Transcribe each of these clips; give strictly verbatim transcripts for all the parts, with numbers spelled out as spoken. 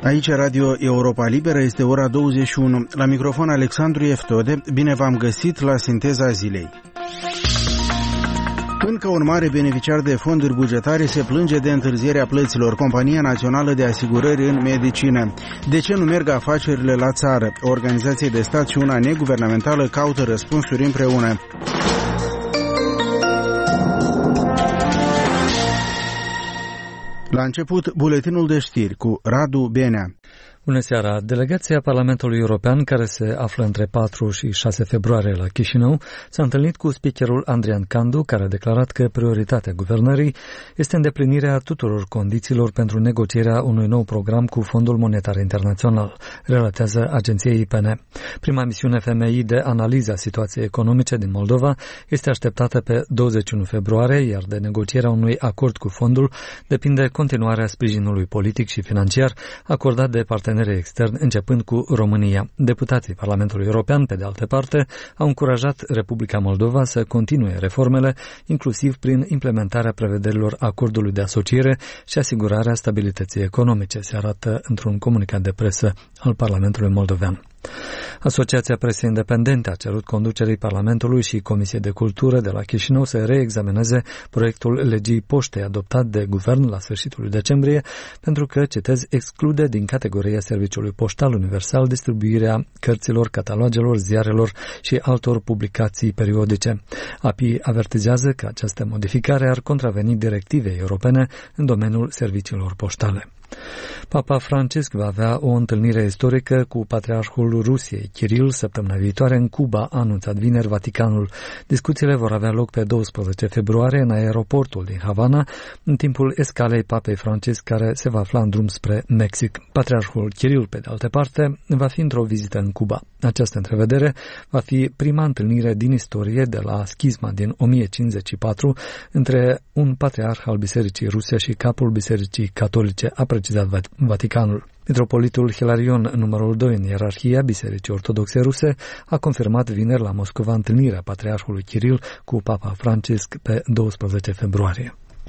Aici Radio Europa Liberă, este ora douăzeci și unu. La microfon Alexandru Eftode, bine v-am găsit la Sinteza Zilei. Încă un mare beneficiar de fonduri bugetare se plânge de întârzierea plăților, Compania Națională de Asigurări în Medicină. De ce nu merg afacerile la țară? O organizație de stat și una neguvernamentală caută răspunsuri împreună. La început, buletinul de știri cu Radu Benea. Bună seara! Delegația Parlamentului European, care se află între patru și șase februarie la Chișinău, s-a întâlnit cu speakerul Andrian Candu, care a declarat că prioritatea guvernării este îndeplinirea tuturor condițiilor pentru negocierea unui nou program cu Fondul Monetar Internațional, relatează agenția I P N. Prima misiune F M I de analiză a situației economice din Moldova este așteptată pe douăzeci și unu februarie, iar de negocierea unui acord cu fondul depinde continuarea sprijinului politic și financiar acordat de partenerii externi, începând cu România. Deputații Parlamentului European, pe de altă parte, au încurajat Republica Moldova să continue reformele, inclusiv prin implementarea prevederilor acordului de asociere și asigurarea stabilității economice, se arată într-un comunicat de presă al Parlamentului Moldovean. Asociația Presei Independente a cerut conducerii Parlamentului și Comisiei de Cultură de la Chișinău să reexamineze proiectul legii poștei adoptat de guvern la sfârșitul lui decembrie, pentru că, citez, exclude din categoria serviciului poștal universal distribuirea cărților, catalogelor, ziarelor și altor publicații periodice. A P I avertizează că această modificare ar contraveni directivei europene în domeniul serviciilor poștale. Papa Francisc va avea o întâlnire istorică cu Patriarhul Rusiei, Kiril, săptămâna viitoare în Cuba, a anunțat vineri Vaticanul. Discuțiile vor avea loc pe douăsprezece februarie în aeroportul din Havana, în timpul escalei Papei Francisc, care se va afla în drum spre Mexic. Patriarhul Kiril, pe de altă parte, va fi într-o vizită în Cuba. Această întrevedere va fi prima întâlnire din istorie de la schisma din o mie cincizeci și patru între un patriarh al Bisericii Ruse și capul Bisericii Catolice, a precizat Vaticanul. Mitropolitul Hilarion, numărul doi în ierarhia Bisericii Ortodoxe Ruse, a confirmat vineri la Moscova întâlnirea Patriarhului Kiril cu Papa Francisc pe douăsprezece februarie.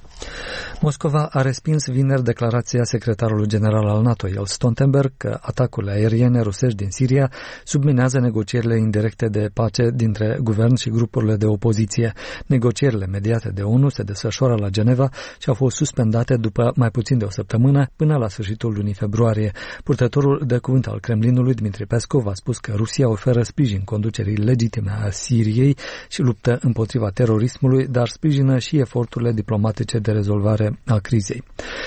Moscova a respins vineri declarația secretarului general al NATO, Jens Stoltenberg, că atacurile aeriene rusești din Siria subminează negocierile indirecte de pace dintre guvern și grupurile de opoziție. Negocierile mediate de ONU se desfășoară la Geneva și au fost suspendate după mai puțin de o săptămână până la sfârșitul lunii februarie. Purtătorul de cuvânt al Kremlinului, Dmitri Peskov, a spus că Rusia oferă sprijin conducerii legitime a Siriei și luptă împotriva terorismului, dar sprijină și eforturile diplomatice de rezolvare a crizei.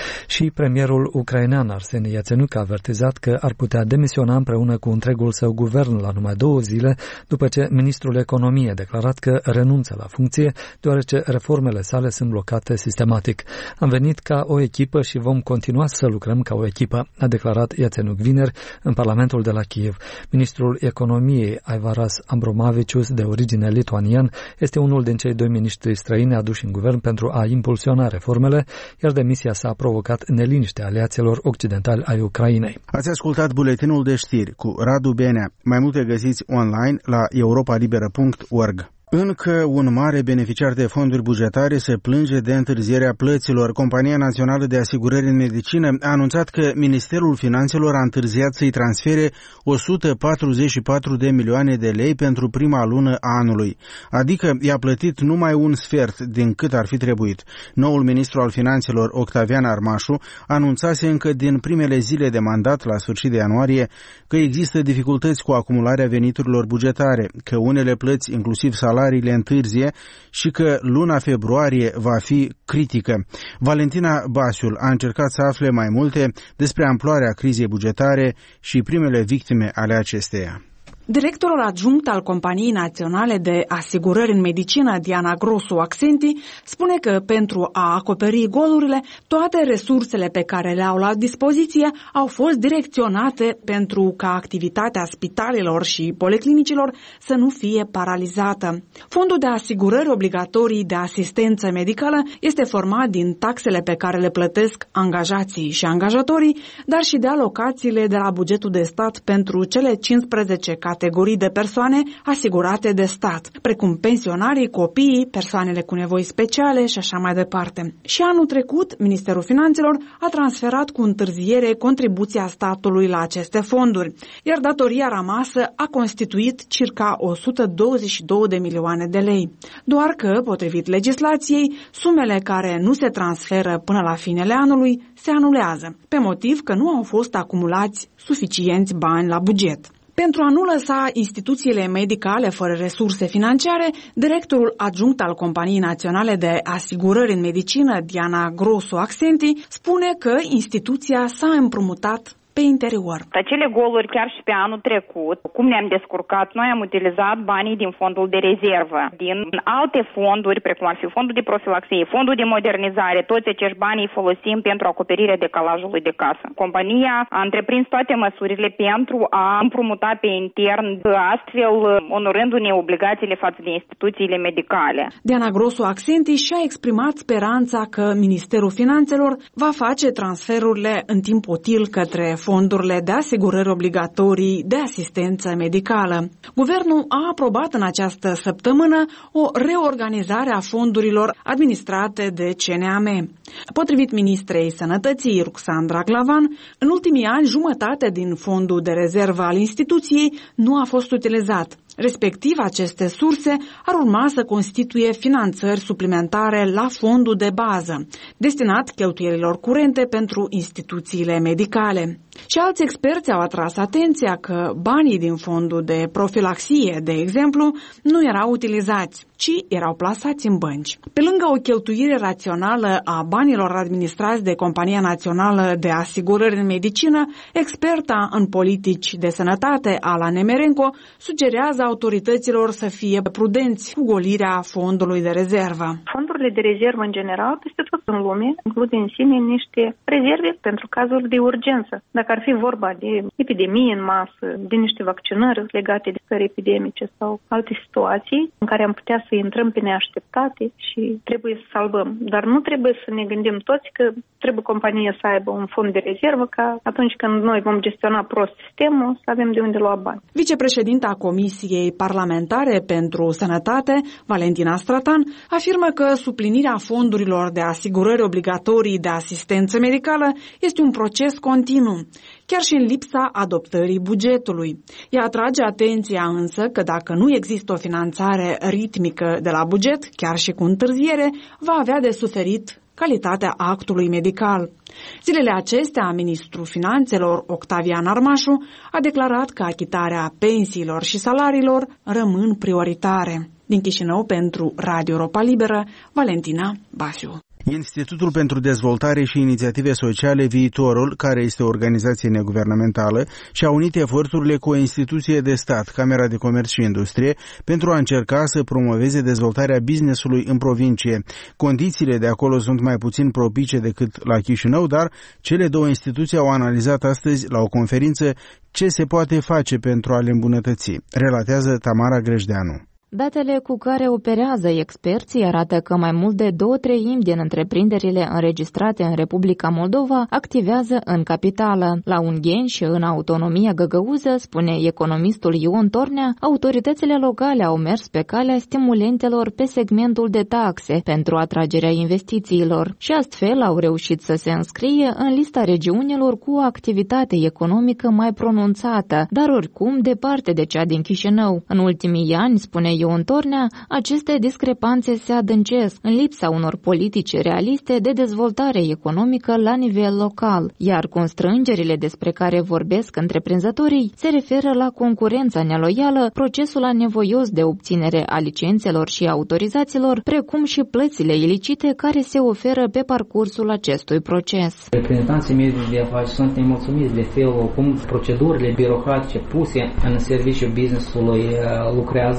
Și premierul ucrainean Arseni Yatsenyuk a avertizat că ar putea demisiona împreună cu întregul său guvern la numai două zile după ce ministrul economiei a declarat că renunță la funcție, deoarece reformele sale sunt blocate sistematic. Am venit ca o echipă și vom continua să lucrăm ca o echipă, a declarat Yatsenyuk vineri în Parlamentul de la Kiev. Ministrul economiei Aivaras Abromavicius, de origine lituanian, este unul din cei doi miniștri străini aduși în guvern pentru a impulsiona reformele, iar demisia sa a provocat neliniștea aliaților occidentali ai Ucrainei. Ați ascultat buletinul de știri cu Radu Benea. Mai multe găsiți online la europa liberă punct org. Încă un mare beneficiar de fonduri bugetare se plânge de întârzierea plăților. Compania Națională de Asigurări în Medicină a anunțat că Ministerul Finanțelor a întârziat să-i transfere o sută patruzeci și patru de milioane de lei pentru prima lună a anului, adică i-a plătit numai un sfert din cât ar fi trebuit. Noul ministru al Finanțelor, Octavian Armașu, anunțase încă din primele zile de mandat, la sfârșit de ianuarie, că există dificultăți cu acumularea veniturilor bugetare, că unele plăți, inclusiv salarii, salariile întârzie și că luna februarie va fi critică. Valentina Basiul a încercat să afle mai multe despre amploarea crizei bugetare și primele victime ale acesteia. Directorul adjunct al Companiei Naționale de Asigurări în Medicină, Diana Grosu Accenti, spune că pentru a acoperi golurile, toate resursele pe care le au la dispoziție au fost direcționate pentru ca activitatea spitalelor și policlinicilor să nu fie paralizată. Fondul de asigurări obligatorii de asistență medicală este format din taxele pe care le plătesc angajații și angajatorii, dar și de alocațiile de la bugetul de stat pentru cele cincisprezece categorii categorii de persoane asigurate de stat, precum pensionarii, copiii, persoanele cu nevoi speciale și așa mai departe. Și anul trecut, Ministerul Finanțelor a transferat cu întârziere contribuția statului la aceste fonduri, iar datoria rămasă a constituit circa o sută douăzeci și două de milioane de lei. Doar că, potrivit legislației, sumele care nu se transferă până la finele anului se anulează, pe motiv că nu au fost acumulați suficienți bani la buget. Pentru a nu lăsa instituțiile medicale fără resurse financiare, directorul adjunct al Companiei Naționale de Asigurări în Medicină, Diana Grosu Accenti, spune că instituția s-a împrumutat pe interior. Acele goluri chiar și pe anul trecut, cum ne-am descurcat, noi am utilizat banii din fondul de rezervă, din alte fonduri, precum ar fi fondul de profilaxie, fondul de modernizare, toți acești bani îi folosim pentru acoperirea decalajului de casă. Compania a întreprins toate măsurile pentru a împrumuta pe intern, astfel onorându-ne obligațiile față de instituțiile medicale. Diana Grosu Accenti și-a exprimat speranța că Ministerul Finanțelor va face transferurile în timp util către fondurile de asigurări obligatorii de asistență medicală. Guvernul a aprobat în această săptămână o reorganizare a fondurilor administrate de C N A M. Potrivit ministrei Sănătății, Ruxandra Glavan, în ultimii ani jumătate din fondul de rezervă al instituției nu a fost utilizat. Respectiv, aceste surse ar urma să constituie finanțări suplimentare la fondul de bază, destinat cheltuielilor curente pentru instituțiile medicale. Și alți experți au atras atenția că banii din fondul de profilaxie, de exemplu, nu erau utilizați, ci erau plasați în bănci. Pe lângă o cheltuire rațională a banilor administrați de Compania Națională de Asigurări în Medicină, experta în politici de sănătate, Ala Nemerenko, sugerează autorităților să fie prudenți cu golirea fondului de rezervă. Fondurile de rezervă, în general, peste tot în lume, includ în sine niște rezerve pentru cazuri de urgență. Dacă ar fi vorba de epidemie în masă, de niște vaccinări legate de stări epidemice sau alte situații în care am putea să intrăm pe neașteptate și trebuie să salvăm. Dar nu trebuie să ne gândim toți că trebuie compania să aibă un fond de rezervă ca atunci când noi vom gestiona prost sistemul să avem de unde lua bani. Vicepreședinta Comisiei Parlamentare pentru Sănătate, Valentina Stratan, afirmă că suplinirea fondurilor de asigurări obligatorii de asistență medicală este un proces continuu, chiar și în lipsa adoptării bugetului. Ea atrage atenția însă că dacă nu există o finanțare ritmică de la buget, chiar și cu întârziere, va avea de suferit calitatea actului medical. Zilele acestea, ministrul Finanțelor, Octavian Armașu, a declarat că achitarea pensiilor și salariilor rămân prioritare. Din Chișinău, pentru Radio Europa Liberă, Valentina Basiu. Institutul pentru Dezvoltare și Inițiative Sociale Viitorul, care este o organizație neguvernamentală, și-a unit eforturile cu o instituție de stat, Camera de Comerț și Industrie, pentru a încerca să promoveze dezvoltarea business-ului în provincie. Condițiile de acolo sunt mai puțin propice decât la Chișinău, dar cele două instituții au analizat astăzi la o conferință ce se poate face pentru a le îmbunătăți, relatează Tamara Grejdeanu. Datele cu care operează experții arată că mai mult de două treimi din întreprinderile înregistrate în Republica Moldova activează în capitală. La Ungheni și în autonomia găgăuză, spune economistul Ion Tornea, autoritățile locale au mers pe calea stimulentelor pe segmentul de taxe pentru atragerea investițiilor și astfel au reușit să se înscrie în lista regiunilor cu o activitate economică mai pronunțată, dar oricum departe de cea din Chișinău. În ultimii ani, spune Ion Tornea, aceste discrepanțe se adâncesc în lipsa unor politici realiste de dezvoltare economică la nivel local, iar constrângerile despre care vorbesc întreprinzătorii se referă la concurența neloială, procesul anevoios de obținere a licențelor și autorizațiilor, precum și plățile ilicite care se oferă pe parcursul acestui proces. Reprezentanții mediului de afaceri sunt nemulțumiți de felul cum procedurile birocratice puse în serviciul business-ului lucrează. De fapt,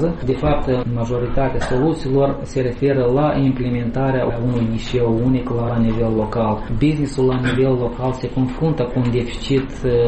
fapt, majoritatea soluțiilor se referă la implementarea unui ghișeu unic la nivel local. Businessul la nivel local se confruntă cu un deficit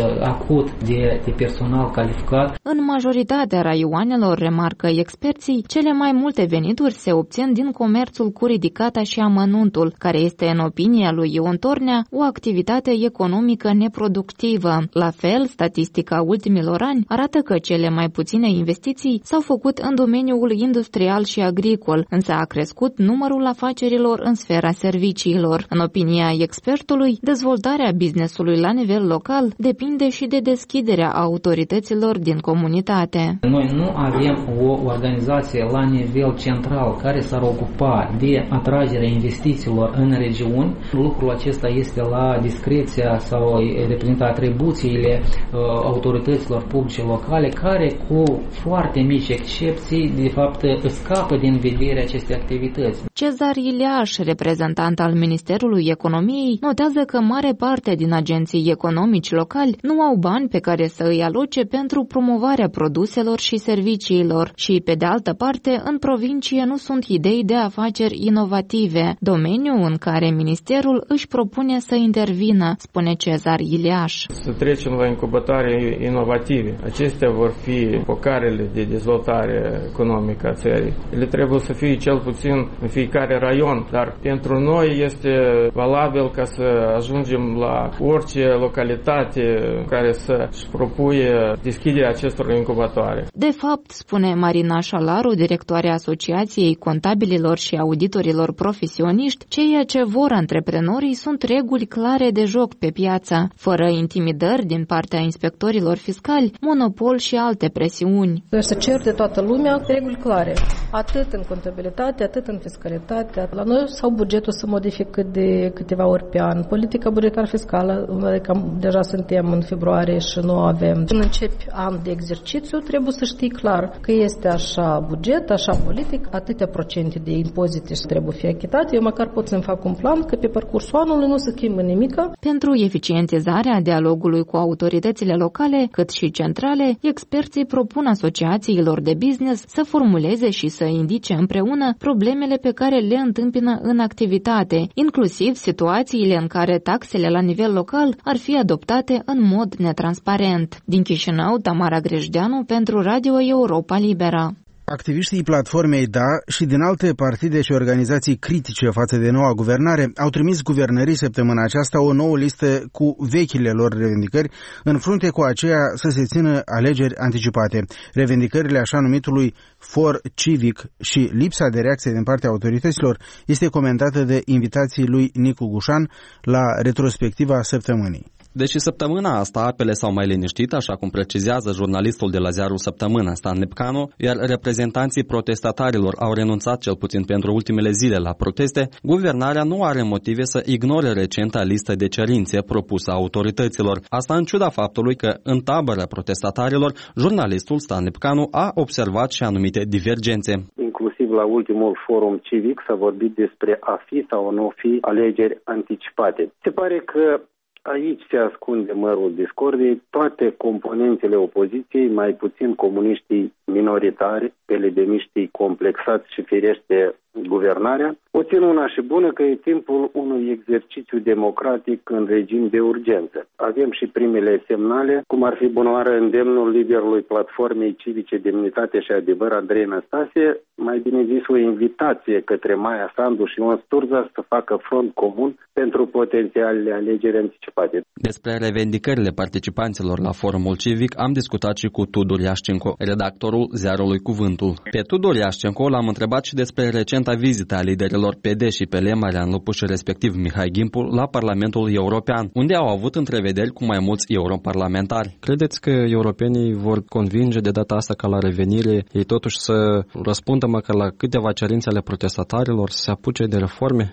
acut de, de personal calificat. În majoritatea raioanelor, remarcă experții, cele mai multe venituri se obțin din comerțul cu ridicata și amănuntul, care este, în opinia lui Ion Tornea, o activitate economică neproductivă. La fel, statistica ultimilor ani arată că cele mai puține investiții s-au făcut în domeniul industrial și agricol, însă a crescut numărul afacerilor în sfera serviciilor. În opinia expertului, dezvoltarea business-ului la nivel local depinde și de deschiderea autorităților din comunitate. Noi nu avem o organizație la nivel central care s-ar ocupa de atragerea investițiilor în regiuni. Lucrul acesta este la discreția sau reprezintă atribuțiile uh, autorităților publice locale, care cu foarte mici excepții, de fapt, scapă din vederea acestei activități. Cezar Ileaș, reprezentant al Ministerului Economiei, notează că mare parte din agenții economici locali nu au bani pe care să îi aloce pentru promovarea produselor și serviciilor și, pe de altă parte, în provincie nu sunt idei de afaceri inovative, domeniu în care Ministerul își propune să intervină, spune Cezar Ileaș. Să trecem la incubatoare inovative. Acestea vor fi focarele de dezvoltare economică a țării. Ele trebuie să fie cel puțin în fiecare raion, dar pentru noi este valabil ca să ajungem la orice localitate care să-și propuie deschiderea acestor incubatoare. De fapt, spune Marina Șalaru, directoarea Asociației Contabililor și Auditorilor Profesioniști, ceea ce vor antreprenorii sunt reguli clare de joc pe piață, fără intimidări din partea inspectorilor fiscali, monopol și alte presiuni. Să cer de toată lumea reguli clare, atât în contabilitate, atât în fiscalitate. La noi sau bugetul să modifică de câteva ori pe an. Politica bugetară fiscală, că deja suntem în februarie și nu avem. Când începi an de exercițiu, trebuie să știi clar că este așa buget, așa politic, atâtea procente de impozite și trebuie fi achitate. Eu măcar pot să-mi fac un plan că pe parcursul anului nu se schimbă nimic. Pentru eficientizarea dialogului cu autoritățile locale, cât și centrale, experții propun asociațiilor de business să formuleze și să indice împreună problemele pe care le întâmpină în activitate, inclusiv situațiile în care taxele la nivel local ar fi adoptate în mod netransparent. Din Chișinău, Tamara Grejdeanu pentru Radio Europa Liberă. Activiștii platformei D A și din alte partide și organizații critice față de noua guvernare au trimis guvernării săptămâna aceasta o nouă listă cu vechile lor revendicări, în frunte cu aceea să se țină alegeri anticipate. Revendicările așa numitului for civic și lipsa de reacție din partea autorităților este comentată de invitații lui Nicu Gușan la retrospectiva săptămânii. Deși săptămâna asta apele s-au mai liniștit, așa cum precizează jurnalistul de la ziarul Săptămâna, Stan Nepcanu, iar reprezentanții protestatarilor au renunțat cel puțin pentru ultimele zile la proteste, guvernarea nu are motive să ignore recenta listă de cerințe propusă autorităților. Asta în ciuda faptului că, în tabăra protestatarilor, jurnalistul Stan Nepcanu a observat și anumite divergențe. Inclusiv la ultimul forum civic s-a vorbit despre a fi sau a nu fi alegeri anticipate. Se pare că aici se ascunde mărul discordiei. Toate componentele opoziției, mai puțin comuniștii minoritari, pelebeniștii complexați și firește guvernarea, o țin una și bună că e timpul unui exercițiu democratic în regim de urgență. Avem și primele semnale, cum ar fi bunoară îndemnul liderului platformei civice Demnitate și Adevăr, Andrei Năstase, mai bine zis o invitație către Maia Sandu și Ion Sturza să facă front comun pentru potențialele alegeri anticipate. Despre revendicările participanților la forumul civic am discutat și cu Tudor Iașcenco, redactorul ziarului Cuvântul. Pe Tudor Iașcenco l-am întrebat și despre recenta vizită a liderilor P D și P L, Marian Lupu și respectiv Mihai Ghimpul, la Parlamentul European, unde au avut întrevederi cu mai mulți europarlamentari. Credeți că europenii vor convinge de data asta ca la revenire ei totuși să răspundă măcar la câteva cerințe ale protestatarilor, să se apuce de reforme? Nici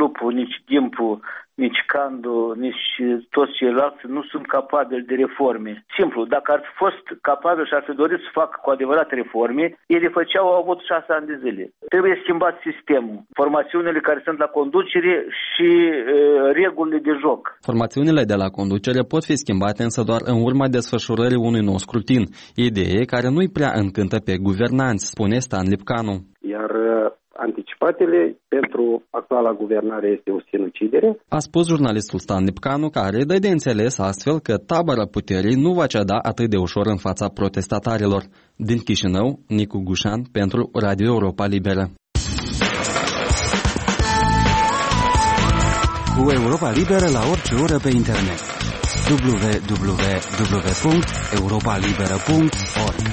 Lupu, nici Dimpu, nici Candu, nici toți ceilalți nu sunt capabili de reforme. Simplu, dacă ar fi fost capabili și ar fi dorit să facă cu adevărat reforme, ele făceau, au avut șase ani de zile. Trebuie schimbat sistemul, formațiunile care sunt la conducere și e, regulile de joc. Formațiunile de la conducere pot fi schimbate însă doar în urma desfășurării unui nou scrutin, idee care nu-i prea încântă pe guvernanți, spune Stan Lipcanu. Iar anticipatele pentru actuala guvernare este o sinucidere. A spus jurnalistul Stan Lipcanu, care dă de înțeles astfel că tabăra puterii nu va ceda atât de ușor în fața protestatarilor. Din Chișinău, Nicu Gușan pentru Radio Europa Liberă. Cu Europa Liberă la orice oră pe internet. w w w punct europa liberă punct org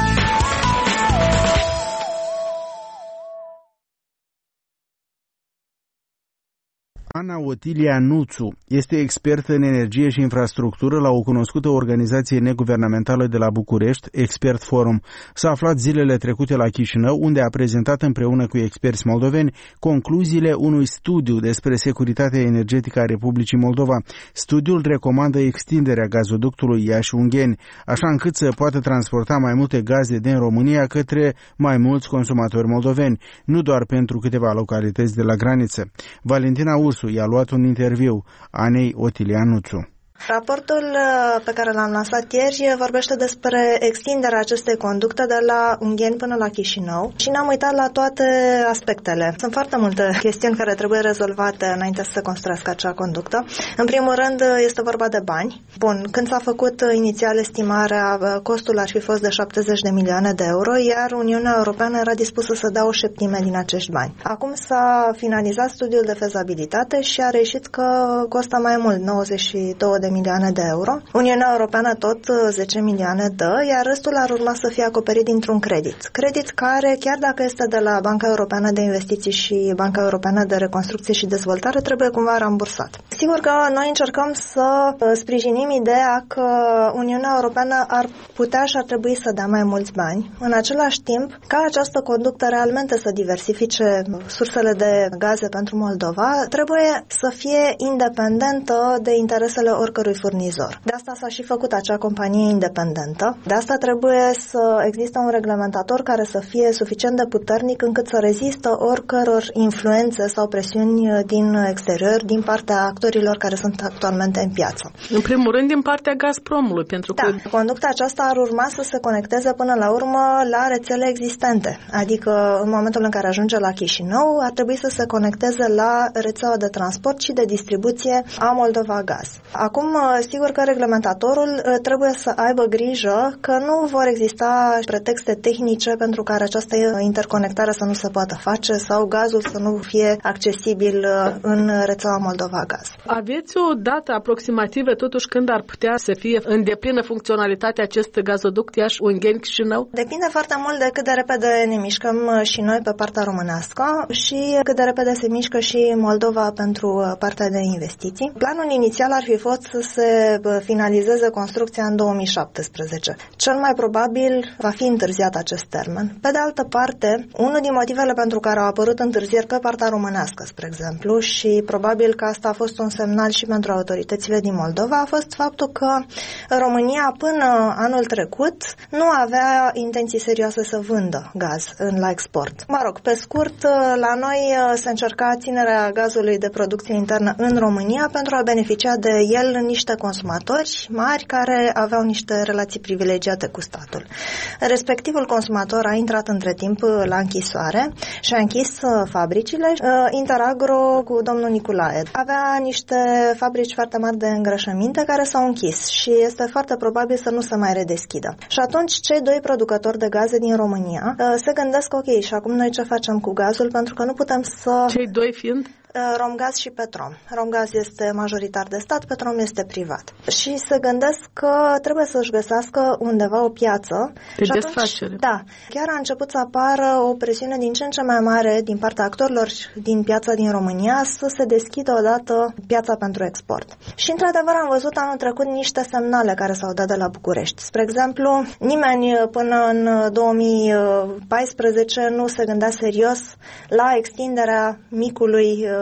Ana Otilia Nuțu este expertă în energie și infrastructură la o cunoscută organizație neguvernamentală de la București, Expert Forum. S-a aflat zilele trecute la Chișinău, unde a prezentat împreună cu experți moldoveni concluziile unui studiu despre securitatea energetică a Republicii Moldova. Studiul recomandă extinderea gazoductului Iași-Ungheni, așa încât să poată transporta mai multe gaze din România către mai mulți consumatori moldoveni, nu doar pentru câteva localități de la graniță. Valentina Ursu i-a luat un interviu Anei Otilia Nuțu. Raportul pe care l-am lansat ieri vorbește despre extinderea acestei conducte de la Ungheni până la Chișinău și ne-am uitat la toate aspectele. Sunt foarte multe chestiuni care trebuie rezolvate înainte să se construiască acea conductă. În primul rând este vorba de bani. Bun, când s-a făcut inițial estimarea, costul ar fi fost de șaptezeci de milioane de euro, iar Uniunea Europeană era dispusă să dea o șeptime din acești bani. Acum s-a finalizat studiul de fezabilitate și a reieșit că costă mai mult, nouăzeci și două de milioane de euro. Uniunea Europeană tot zece milioane dă, iar restul ar urma să fie acoperit dintr-un credit. Credit care, chiar dacă este de la Banca Europeană de Investiții și Banca Europeană de Reconstrucție și Dezvoltare, trebuie cumva rambursat. Sigur că noi încercăm să sprijinim ideea că Uniunea Europeană ar putea și ar trebui să dea mai mulți bani. În același timp, ca această conductă realmente să diversifice sursele de gaze pentru Moldova, trebuie să fie independentă de interesele oricărui furnizor. De asta s-a și făcut acea companie independentă. De asta trebuie să existe un reglementator care să fie suficient de puternic încât să rezistă oricăror influențe sau presiuni din exterior, din partea actorilor care sunt actualmente în piață. În primul rând din partea Gazpromului, pentru da, că conducta aceasta ar urma să se conecteze până la urmă la rețele existente. Adică în momentul în care ajunge la Chișinău, ar trebui să se conecteze la rețeaua de transport și de distribuție a Moldova Gaz. Acum, sigur că reglementatorul trebuie să aibă grijă că nu vor exista pretexte tehnice pentru care această interconectare să nu se poată face sau gazul să nu fie accesibil în rețeaua Moldova Gaz. Aveți o dată aproximativă totuși când ar putea să fie în deplină funcționalitate acest gazoduct Iași-Ungheni-Chișinău? Depinde foarte mult de cât de repede ne mișcăm și noi pe partea românească și cât de repede se mișcă și Moldova pentru partea de investiții. Planul inițial ar fi fost să se finalizeze construcția în două mii șaptesprezece. Cel mai probabil va fi întârziat acest termen. Pe de altă parte, unul din motivele pentru care au apărut întârzieri pe partea românească, spre exemplu, și probabil că asta a fost un semnal și pentru autoritățile din Moldova, a fost faptul că România până anul trecut nu avea intenții serioase să vândă gaz la export. Mă rog, pe scurt, la noi se încerca ținerea gazului de producție internă în România pentru a beneficia de el niște consumatori mari care aveau niște relații privilegiate cu statul. Respectivul consumator a intrat între timp la închisoare și a închis fabricile. Interagro cu domnul Niculae avea niște fabrici foarte mari de îngrășăminte care s-au închis și este foarte probabil să nu se mai redeschidă. Și atunci cei doi producători de gaze din România se gândesc, ok, și acum noi ce facem cu gazul, pentru că nu putem să... Cei doi fiind? Romgaz și Petrom. Romgaz este majoritar de stat, Petrom este privat. Și se gândesc că trebuie să-și găsească undeva o piață. De desfacere. Da. Chiar a început să apară o presiune din ce în ce mai mare din partea actorilor din piața din România să se deschidă odată piața pentru export. Și într-adevăr am văzut anul trecut niște semnale care s-au dat de la București. Spre exemplu, nimeni până în două mii paisprezece nu se gândea serios la extinderea micului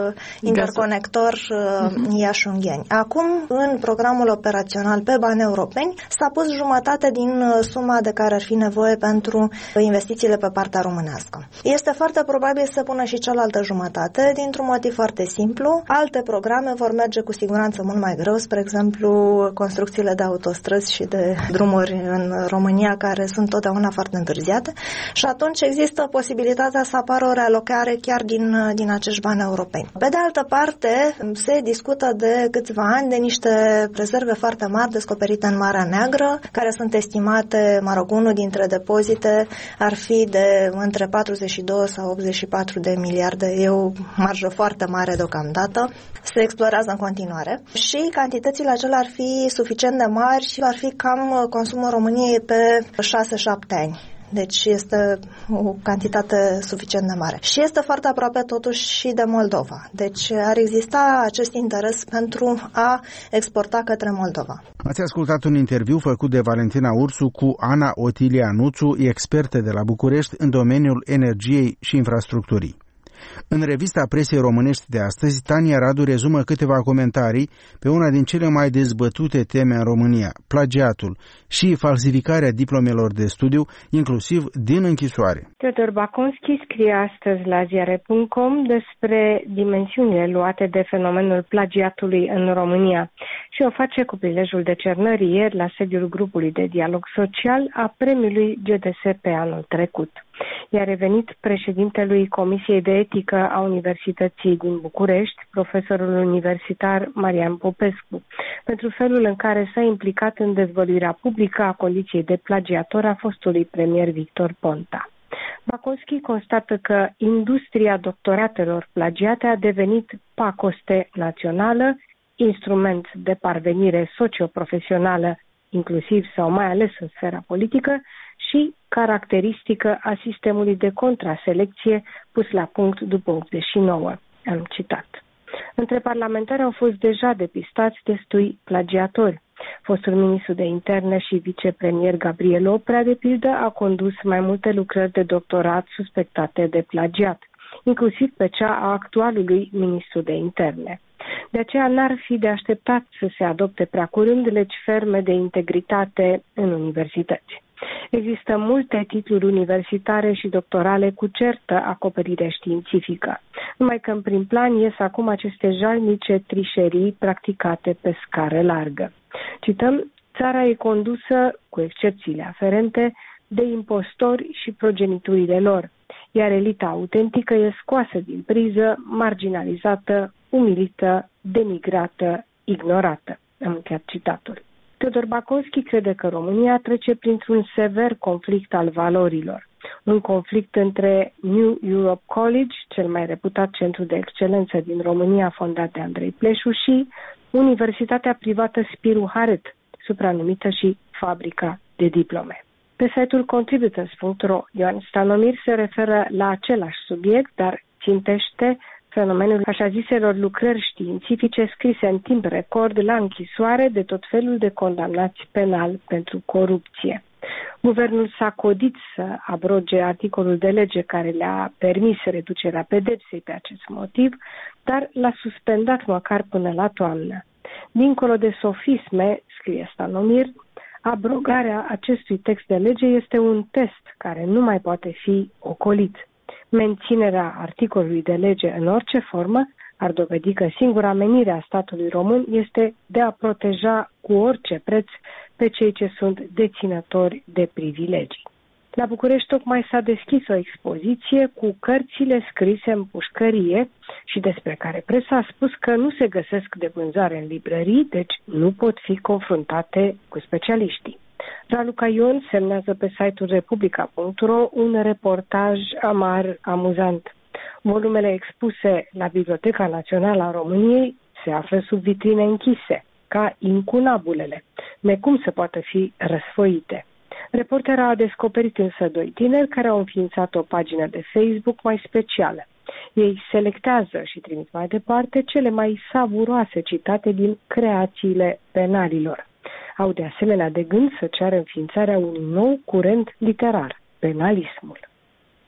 interconector uh-huh. Iași-Ungheni. Acum, în programul operațional pe bani europeni, s-a pus jumătate din suma de care ar fi nevoie pentru investițiile pe partea românească. Este foarte probabil să pună și cealaltă jumătate, dintr-un motiv foarte simplu. Alte programe vor merge cu siguranță mult mai greu, spre exemplu, construcțiile de autostrăzi și de drumuri în România, care sunt totdeauna foarte întârziate, și atunci există posibilitatea să apară o realocare chiar din, din acești bani europeni. Pe de altă parte, se discută de câțiva ani de niște rezerve foarte mari descoperite în Marea Neagră, care sunt estimate, mă rog, unul dintre depozite ar fi de între patruzeci și doi sau optzeci și patru de miliarde, e o marjă foarte mare deocamdată, se explorează în continuare și cantitățile acelea ar fi suficient de mari, ar fi cam consumul României pe șase șapte ani. Deci este o cantitate suficient de mare. Și este foarte aproape totuși și de Moldova. Deci ar exista acest interes pentru a exporta către Moldova. Ați ascultat un interviu făcut de Valentina Ursu cu Ana Otilia Nuțu, expertă de la București în domeniul energiei și infrastructurii. În revista presei românești de astăzi, Tania Radu rezumă câteva comentarii pe una din cele mai dezbătute teme în România, plagiatul și falsificarea diplomelor de studiu, inclusiv din închisoare. Teodor Baconski scrie astăzi la ziare punct com despre dimensiunile luate de fenomenul plagiatului în România și o face cu prilejul decernării ieri la sediul grupului de dialog social a premiului G D S pe anul trecut. I-a revenit președintelui Comisiei de Etică a Universității din București, profesorul universitar Marian Popescu, pentru felul în care s-a implicat în dezvăluirea publică a condiției de plagiator a fostului premier Victor Ponta. Baconski constată că industria doctoratelor plagiate a devenit pacoste națională, instrument de parvenire socioprofesională, inclusiv sau mai ales în sfera politică, și caracteristică a sistemului de contraselecție pus la punct după optzeci și nouă. Am citat. Între parlamentari au fost deja depistați destui plagiatori. Fostul ministru de interne și vicepremier Gabriel Oprea, de pildă, a condus mai multe lucrări de doctorat suspectate de plagiat, inclusiv pe cea a actualului ministru de interne. De aceea n-ar fi de așteptat să se adopte prea curând legi ferme de integritate în universități. Există multe titluri universitare și doctorale cu certă acoperire științifică, numai că în prim plan ies acum aceste jalnice trișerii practicate pe scară largă. Cităm, țara e condusă, cu excepțiile aferente, de impostori și progeniturile lor, iar elita autentică e scoasă din priză, marginalizată, umilită, denigrată, ignorată. Am încheiat citatul. Teodor Baconski crede că România trece printr-un sever conflict al valorilor. Un conflict între New Europe College, cel mai reputat centru de excelență din România fondat de Andrei Pleșu, și Universitatea privată Spiru Haret, supranumită și Fabrica de Diplome. Pe site-ul contributors punct ro, Ioan Stanomir se referă la același subiect, dar țintește fenomenul așa ziselor lucrări științifice scrise în timp record la închisoare de tot felul de condamnați penal pentru corupție. Guvernul s-a codit să abroge articolul de lege care le-a permis reducerea pedepsei pe acest motiv, dar l-a suspendat măcar până la toamnă. Dincolo de sofisme, scrie Stanomir, abrogarea acestui text de lege este un test care nu mai poate fi ocolit. Menținerea articolului de lege în orice formă ar dovedi că singura menire a statului român este de a proteja cu orice preț pe cei ce sunt deținători de privilegii. La București tocmai s-a deschis o expoziție cu cărțile scrise în pușcărie și despre care presa a spus că nu se găsesc de vânzare în librării, deci nu pot fi confruntate cu specialiștii. Raluca Ion semnează pe site-ul republica punct ro un reportaj amar amuzant. Volumele expuse la Biblioteca Națională a României se află sub vitrine închise, ca incunabulele, necum să poată fi răsfoite. Reportera a descoperit însă doi tineri care au înființat o pagină de Facebook mai specială. Ei selectează și trimit mai departe cele mai savuroase citate din creațiile penalilor. Au de asemenea de gând să ceară înființarea unui nou curent literar, penalismul.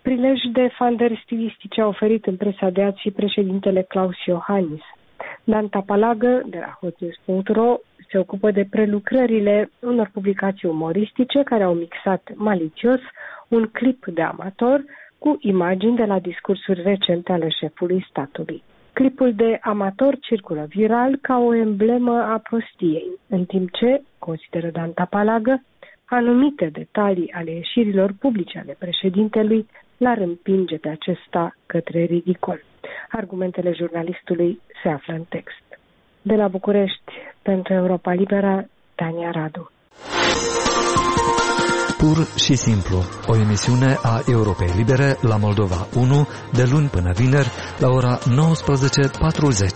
Prilej de fandări stilistice a oferit în presa de azi și președintele Klaus Iohannis. Dan Tapalagă, de la hot news punct ro, se ocupă de prelucrările unor publicații umoristice care au mixat malițios un clip de amator cu imagini de la discursuri recente ale șefului statului. Clipul de amator circulă viral ca o emblemă a prostiei, în timp ce, consideră Dan Tapalagă, anumite detalii ale ieșirilor publice ale președintelui l-ar împinge pe acesta către ridicol. Argumentele jurnalistului se află în text. De la București, pentru Europa Liberă, Tania Radu. Pur și simplu, o emisiune a Europei Libere la Moldova unu, de luni până vineri, la ora nouăsprezece patruzeci.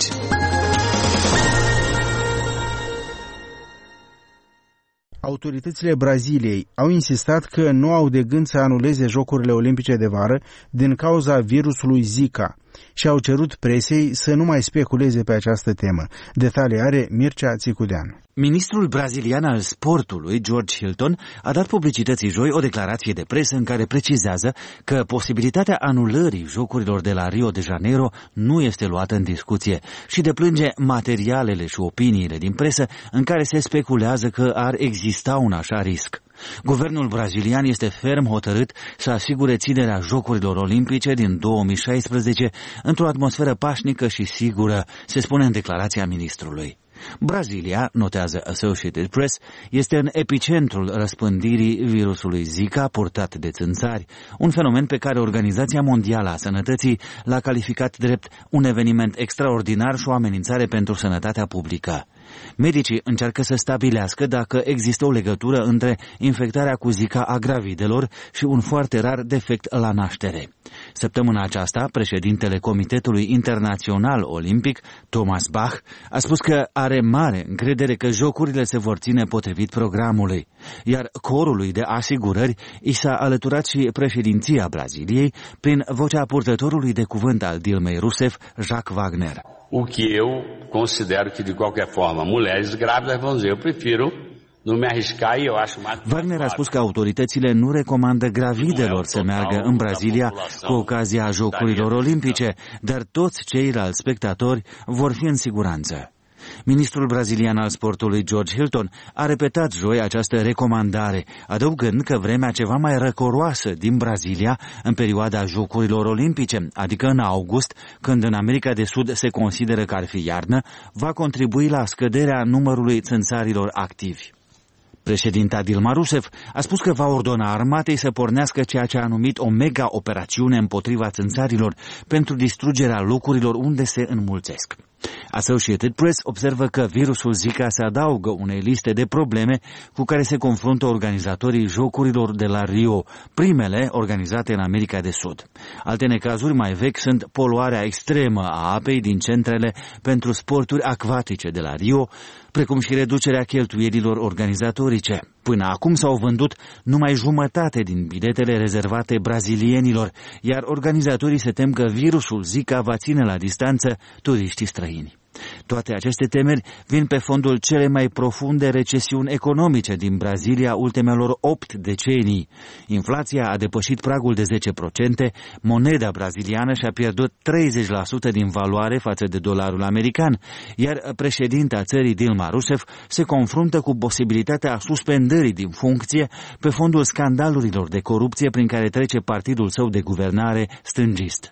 Autoritățile Braziliei au insistat că nu au de gând să anuleze Jocurile Olimpice de vară din cauza virusului Zika și au cerut presei să nu mai speculeze pe această temă. Detalii are Mircea Țicudean. Ministrul brazilian al sportului, George Hilton, a dat publicității joi o declarație de presă în care precizează că posibilitatea anulării Jocurilor de la Rio de Janeiro nu este luată în discuție și deplânge materialele și opiniile din presă în care se speculează că ar exista un așa risc. Guvernul brazilian este ferm hotărât să asigure ținerea Jocurilor Olimpice din două mii șaisprezece într-o atmosferă pașnică și sigură, se spune în declarația ministrului. Brazilia, notează Associated Press, este în epicentrul răspândirii virusului Zika purtat de țânțari, un fenomen pe care Organizația Mondială a Sănătății l-a calificat drept un eveniment extraordinar și o amenințare pentru sănătatea publică. Medicii încearcă să stabilească dacă există o legătură între infectarea cu Zika a gravidelor și un foarte rar defect la naștere. Săptămâna aceasta, președintele Comitetului Internațional Olimpic, Thomas Bach, a spus că are mare încredere că jocurile se vor ține potrivit programului, iar corului de asigurări i s-a alăturat și președinția Braziliei prin vocea purtătorului de cuvânt al Dilmei Rousseff, Jacques Wagner. O que eu considero que, de qualquer forma, mulheres grávidas vão dizer, eu prefiro nu me arriscar e eu acho mais... Wagner a spus că autoritățile nu recomandă gravidelor să meargă în Brazilia cu ocazia Jocurilor Olimpice, dar toți ceilalți spectatori vor fi în siguranță. Ministrul brazilian al sportului George Hilton a repetat joi această recomandare, adăugând că vremea ceva mai răcoroasă din Brazilia în perioada Jocurilor Olimpice, adică în august, când în America de Sud se consideră că ar fi iarnă, va contribui la scăderea numărului țânțarilor activi. Președinta Dilma Rousseff a spus că va ordona armatei să pornească ceea ce a numit o mega-operațiune împotriva țânțarilor pentru distrugerea locurilor unde se înmulțesc. Associated Press observă că virusul Zika se adaugă unei liste de probleme cu care se confruntă organizatorii Jocurilor de la Rio, primele organizate în America de Sud. Alte necazuri mai vechi sunt poluarea extremă a apei din centrele pentru sporturi acvatice de la Rio, precum și reducerea cheltuielilor organizatorice. Până acum s-au vândut numai jumătate din biletele rezervate brazilienilor, iar organizatorii se tem că virusul Zika va ține la distanță turiștii străini. Toate aceste temeri vin pe fondul cele mai profunde recesiuni economice din Brazilia ultimelor opt decenii. Inflația a depășit pragul de zece la sută, moneda braziliană și-a pierdut treizeci la sută din valoare față de dolarul american, iar președinta țării Dilma Rousseff se confruntă cu posibilitatea suspendării din funcție pe fondul scandalurilor de corupție prin care trece partidul său de guvernare stângist.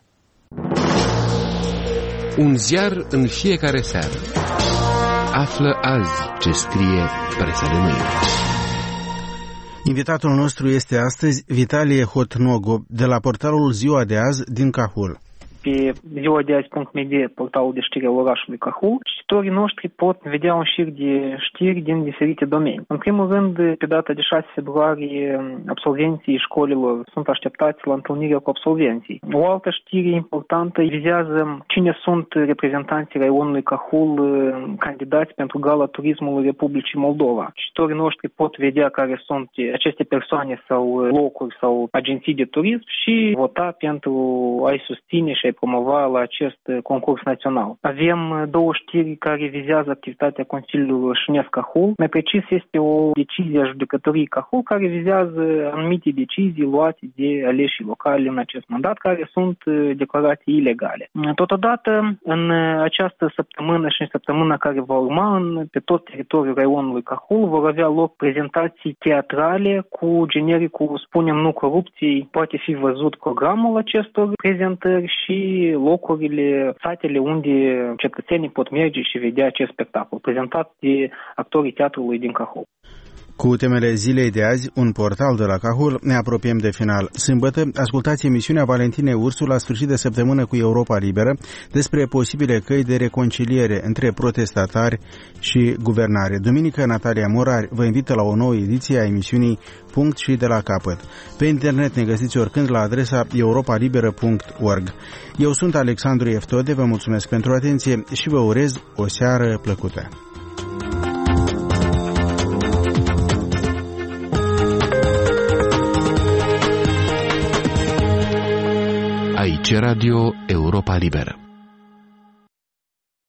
Un ziar în fiecare seară. Află azi ce scrie presa de mâine. Invitatul nostru este astăzi Vitalie Hotnogo, de la portalul Ziua de azi din Cahul. Pe ziua de azi punct m d, portalul de știri al orașului Cahul, cititorii noștri pot vedea un șir de știri din diferite domenii. În primul rând, pe data de șase februarie, absolvenții școlilor sunt așteptați la întâlnirea cu absolvenții. O altă știre importantă vizează cine sunt reprezentanții raionului Cahul candidați pentru Gala Turismului Republicii Moldova. Cititorii noștri pot vedea care sunt aceste persoane sau locuri sau agenții de turism și vota pentru a-i susține și a promova la acest concurs național. Avem două știri care vizează activitatea Consiliului Șinesc Cahul. Mai precis, este o decizie a judecătoriei Cahul care vizează anumite decizii luate de aleșii locali în acest mandat, care sunt declarate ilegale. Totodată, în această săptămână și în săptămâna care va urma, pe tot teritoriul raionului Cahul vor avea loc prezentații teatrale cu genericul Spunem nu corupției. Poate fi văzut programul acestor prezentări și locurile, satele unde cetățenii pot merge și vedea acest spectacol, prezentat de actorii teatrului din Cahul. Cu temele zilei de azi, un portal de la Cahul, ne apropiem de final. Sâmbătă, ascultați emisiunea Valentinei Ursu la sfârșit de săptămână cu Europa Liberă despre posibile căi de reconciliere între protestatari și guvernare. Duminică, Natalia Morari vă invită la o nouă ediție a emisiunii Punct și de la capăt. Pe internet ne găsiți oricând la adresa europa liberă punct org. Eu sunt Alexandru Eftode, vă mulțumesc pentru atenție și vă urez o seară plăcută. Aici Radio Europa Liberă.